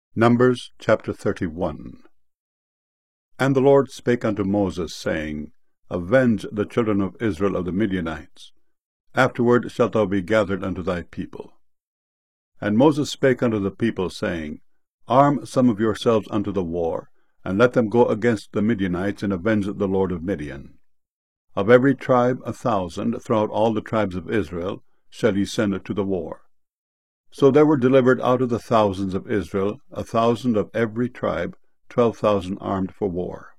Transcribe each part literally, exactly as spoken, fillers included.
Numbers chapter thirty-one. And the Lord spake unto Moses, saying, Avenge the children of Israel of the Midianites. Afterward shalt thou be gathered unto thy people. And Moses spake unto the people, saying, Arm some of yourselves unto the war, and let them go against the Midianites, and avenge the Lord of Midian. Of every tribe a thousand throughout all the tribes of Israel shall ye send to the war. So there were delivered out of the thousands of Israel a thousand of every tribe, twelve thousand armed for war.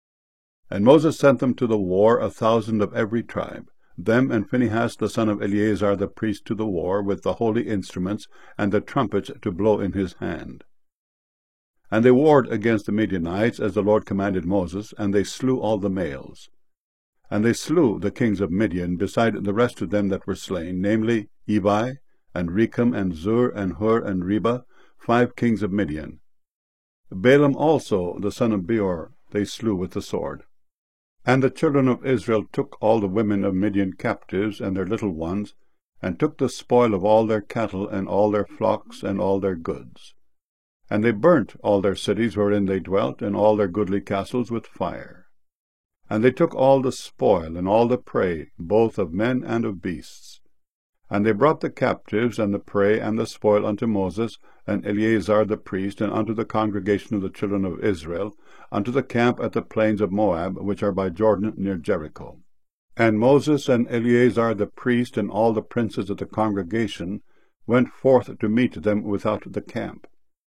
And Moses sent them to the war, a thousand of every tribe, them and Phinehas the son of Eleazar the priest to the war, with the holy instruments and the trumpets to blow in his hand. And they warred against the Midianites, as the Lord commanded Moses, and they slew all the males. And they slew the kings of Midian, beside the rest of them that were slain, namely Evi, and Rechem, and Zur, and Hur, and Reba, five kings of Midian. Balaam also, the son of Beor, they slew with the sword. And the children of Israel took all the women of Midian captives, and their little ones, and took the spoil of all their cattle, and all their flocks, and all their goods. And they burnt all their cities wherein they dwelt, and all their goodly castles with fire. And they took all the spoil, and all the prey, both of men and of beasts. And they brought the captives, and the prey, and the spoil unto Moses, and Eleazar the priest, and unto the congregation of the children of Israel, unto the camp at the plains of Moab, which are by Jordan near Jericho. And Moses and Eleazar the priest, and all the princes of the congregation, went forth to meet them without the camp.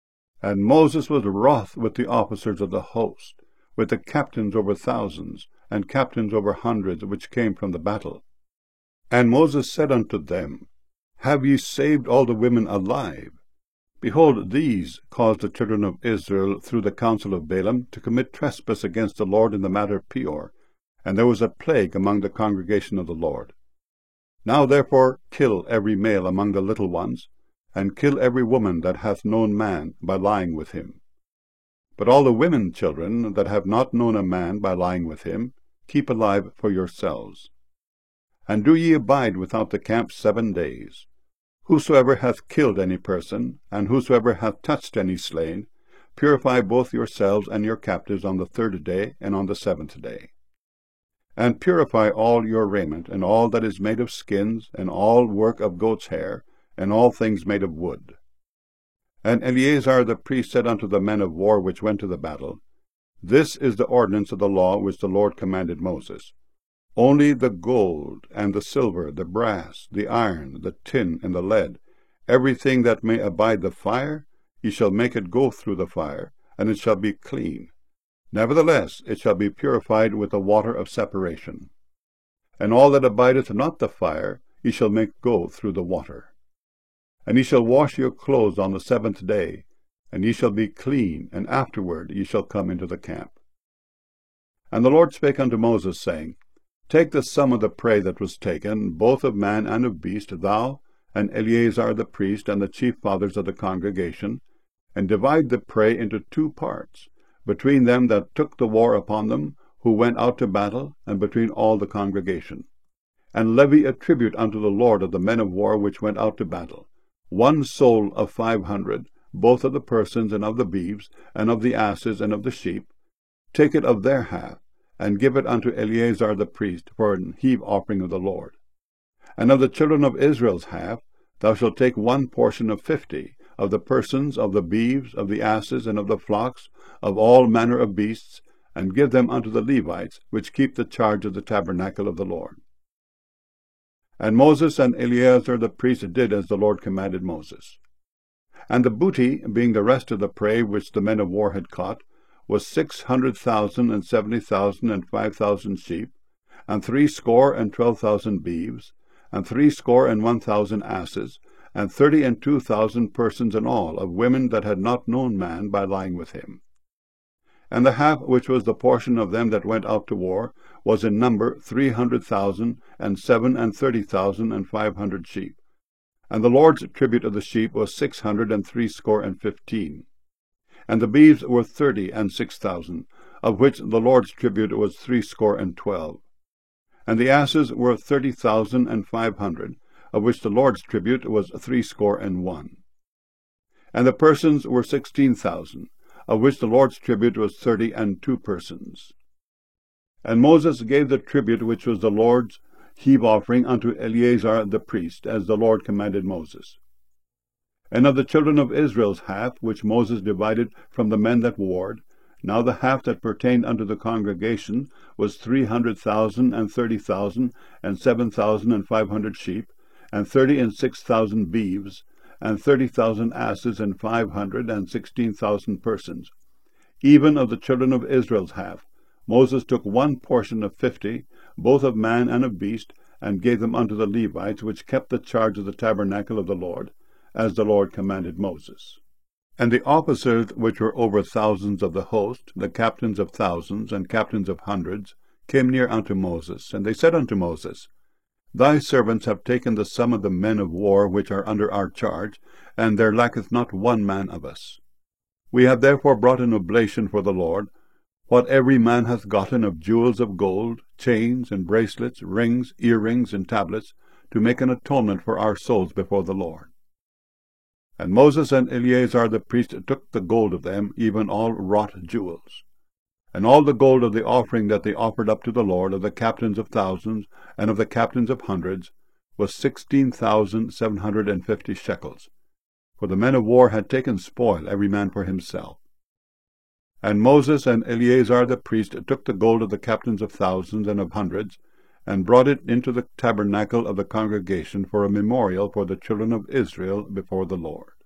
And Moses was wroth with the officers of the host, with the captains over thousands, and captains over hundreds, which came from the battle. And Moses said unto them, Have ye saved all the women alive? Behold, these caused the children of Israel, through the counsel of Balaam, to commit trespass against the Lord in the matter of Peor, and there was a plague among the congregation of the Lord. Now therefore kill every male among the little ones, and kill every woman that hath known man by lying with him. But all the women children that have not known a man by lying with him, keep alive for yourselves. And do ye abide without the camp seven days. Whosoever hath killed any person, and whosoever hath touched any slain, purify both yourselves and your captives on the third day and on the seventh day. And purify all your raiment, and all that is made of skins, and all work of goat's hair, and all things made of wood. And Eleazar the priest said unto the men of war which went to the battle, This is the ordinance of the law which the Lord commanded Moses. Only the gold, and the silver, the brass, the iron, the tin, and the lead, everything that may abide the fire, ye shall make it go through the fire, and it shall be clean. Nevertheless it shall be purified with the water of separation. And all that abideth not the fire, ye shall make go through the water. And ye shall wash your clothes on the seventh day, and ye shall be clean, and afterward ye shall come into the camp. And the Lord spake unto Moses, saying, Take the sum of the prey that was taken, both of man and of beast, thou, and Eleazar the priest, and the chief fathers of the congregation, and divide the prey into two parts, between them that took the war upon them, who went out to battle, and between all the congregation. And levy a tribute unto the Lord of the men of war which went out to battle, one soul of five hundred, both of the persons, and of the beeves, and of the asses, and of the sheep. Take it of their half, and give it unto Eleazar the priest for an heave offering of the Lord. And of the children of Israel's half, thou shalt take one portion of fifty, of the persons, of the beeves, of the asses, and of the flocks, of all manner of beasts, and give them unto the Levites, which keep the charge of the tabernacle of the Lord. And Moses and Eleazar the priest did as the Lord commanded Moses. And the booty, being the rest of the prey which the men of war had caught, was six hundred thousand and seventy thousand and five thousand sheep, and threescore and twelve thousand beeves, and threescore and one thousand asses, and thirty and two thousand persons in all, of women that had not known man by lying with him. And the half which was the portion of them that went out to war was in number three hundred thousand, and seven and thirty thousand and five hundred sheep. And the Lord's tribute of the sheep was six hundred and threescore and fifteen. And the beeves were thirty and six thousand, of which the Lord's tribute was threescore and twelve. And the asses were thirty thousand and five hundred, of which the Lord's tribute was threescore and one. And the persons were sixteen thousand, of which the Lord's tribute was thirty and two persons. And Moses gave the tribute which was the Lord's heave offering unto Eleazar the priest, as the Lord commanded Moses. And of the children of Israel's half, which Moses divided from the men that warred, now the half that pertained unto the congregation was three hundred thousand, and thirty thousand, and seven thousand, and five hundred sheep, and thirty and six thousand beeves, and thirty thousand asses, and five hundred and sixteen thousand persons. Even of the children of Israel's half, Moses took one portion of fifty, both of man and of beast, and gave them unto the Levites, which kept the charge of the tabernacle of the Lord, as the Lord commanded Moses. And the officers which were over thousands of the host, the captains of thousands, and captains of hundreds, came near unto Moses, and they said unto Moses, Thy servants have taken the sum of the men of war which are under our charge, and there lacketh not one man of us. We have therefore brought an oblation for the Lord, what every man hath gotten of jewels of gold, chains, and bracelets, rings, earrings, and tablets, to make an atonement for our souls before the Lord. And Moses and Eleazar the priest took the gold of them, even all wrought jewels. And all the gold of the offering that they offered up to the Lord, of the captains of thousands, and of the captains of hundreds, was sixteen thousand seven hundred and fifty shekels. For the men of war had taken spoil, every man for himself. And Moses and Eleazar the priest took the gold of the captains of thousands and of hundreds, and brought it into the tabernacle of the congregation for a memorial for the children of Israel before the Lord.